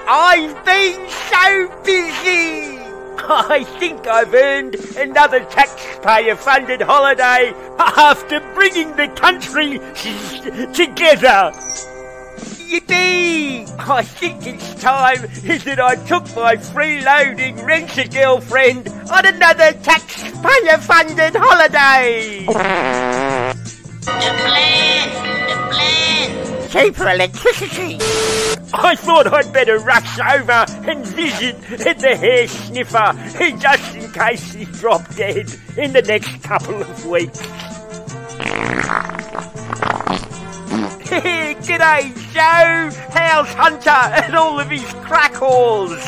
I've been so busy. I think I've earned another taxpayer-funded holiday after bringing the country together. Yippee! I think it's time that I took my freeloading rent-a-girlfriend on another taxpayer-funded holiday. The plan! Cheaper electricity. I thought I'd better rush over and visit the hair sniffer just in case he's dropped dead in the next couple of weeks. G'day, Joe! How's Hunter and all of his crackles?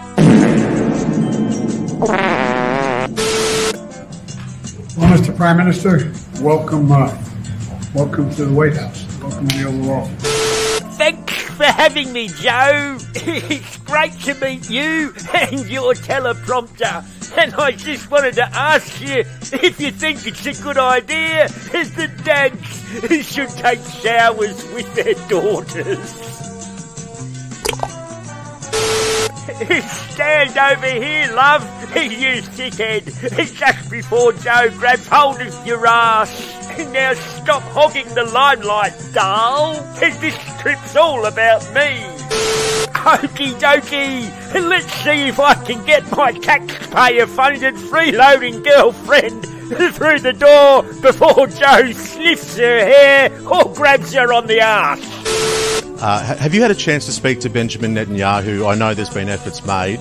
Well, Mr. Prime Minister, welcome to the White House. Welcome to the Oval Office. Thanks for having me, Joe. It's great to meet you and your teleprompter. And I just wanted to ask you if you think it's a good idea that dads should take showers with their daughters. Stand over here, love, you thickhead, just before Joe grabs hold of your ass. Now stop hogging the limelight, doll. This trip's all about me. Okie dokie, let's see if I can get my taxpayer-funded freeloading girlfriend through the door before Joe sniffs her hair or grabs her on the arse. Have you had a chance to speak to Benjamin Netanyahu? I know there's been efforts made.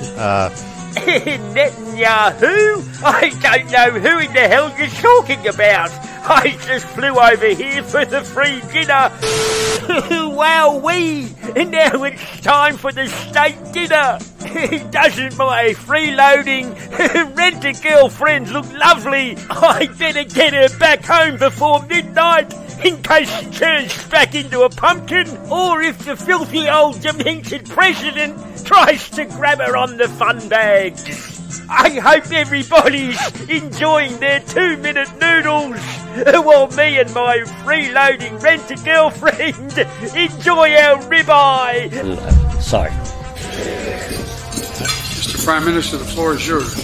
Netanyahu? I don't know who in the hell you're talking about. I just flew over here for the free dinner. Wowee! Now it's time for the state dinner. Doesn't my freeloading rent-a-girlfriend look lovely? I better get her back home before midnight in case she turns back into a pumpkin, or if the filthy old demented president tries to grab her on the fun bags. I hope everybody's enjoying their 2-minute noodles while me and my freeloading rent-a-girlfriend enjoy our ribeye. Sorry. Mr. Prime Minister, the floor is yours.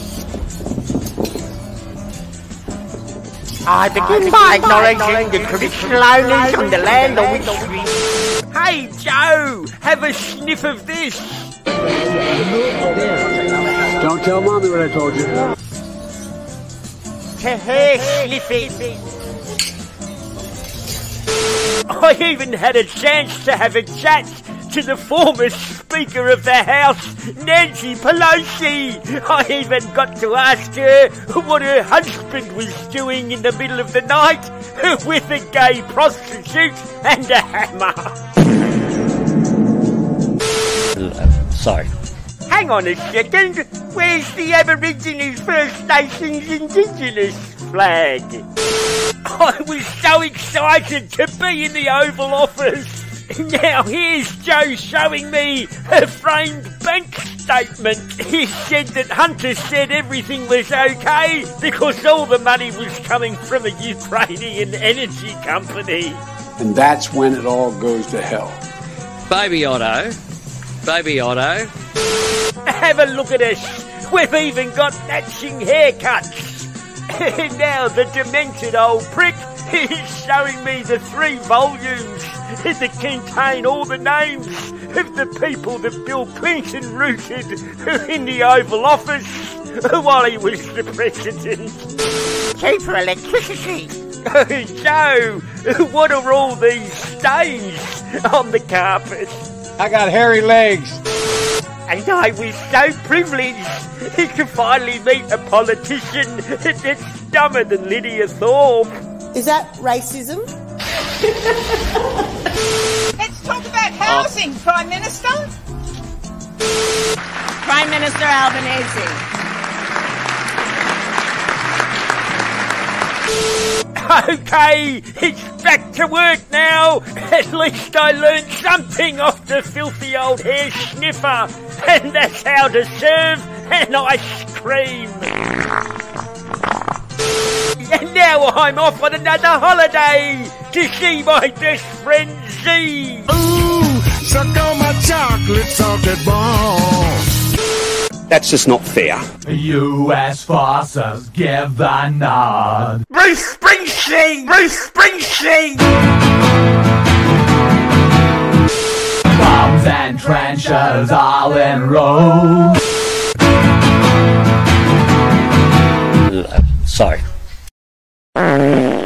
I begin by acknowledging the traditional owners on the land on which we... Hey, Joe! Have a sniff of this! Don't tell Mommy what I told you. To hair sniffing. I even had a chance to have a chat to the former Speaker of the House, Nancy Pelosi. I even got to ask her what her husband was doing in the middle of the night with a gay prostitute and a hammer. Sorry. Hang on a second. Where's the Aborigines First Nations Indigenous flag? I was so excited to be in the Oval Office. Now here's Joe showing me a framed bank statement. He said that Hunter said everything was okay because all the money was coming from a Ukrainian energy company. And that's when it all goes to hell. Baby Otto. Have a look at us. We've even got matching haircuts. Now the demented old prick is showing me the 3 volumes that contain all the names of the people that Bill Clinton rooted in the Oval Office while he was the president. Cheaper electricity. Joe, what are all these stains on the carpet? I got hairy legs. And I was so privileged to finally meet a politician that's dumber than Lydia Thorpe. Is that racism? Let's talk about housing, Prime Minister. Prime Minister Albanese. Okay, it's back to work now. At least I learned something off the filthy old hair sniffer. And that's how to serve an ice cream. And now I'm off on another holiday to see my best friend Z. Ooh, Suck on my chocolate salted balls. That's just not fair. US forces give the nod. Bruce Springsteen! Bruce Springsteen! Bombs and trenches all in row. Sorry.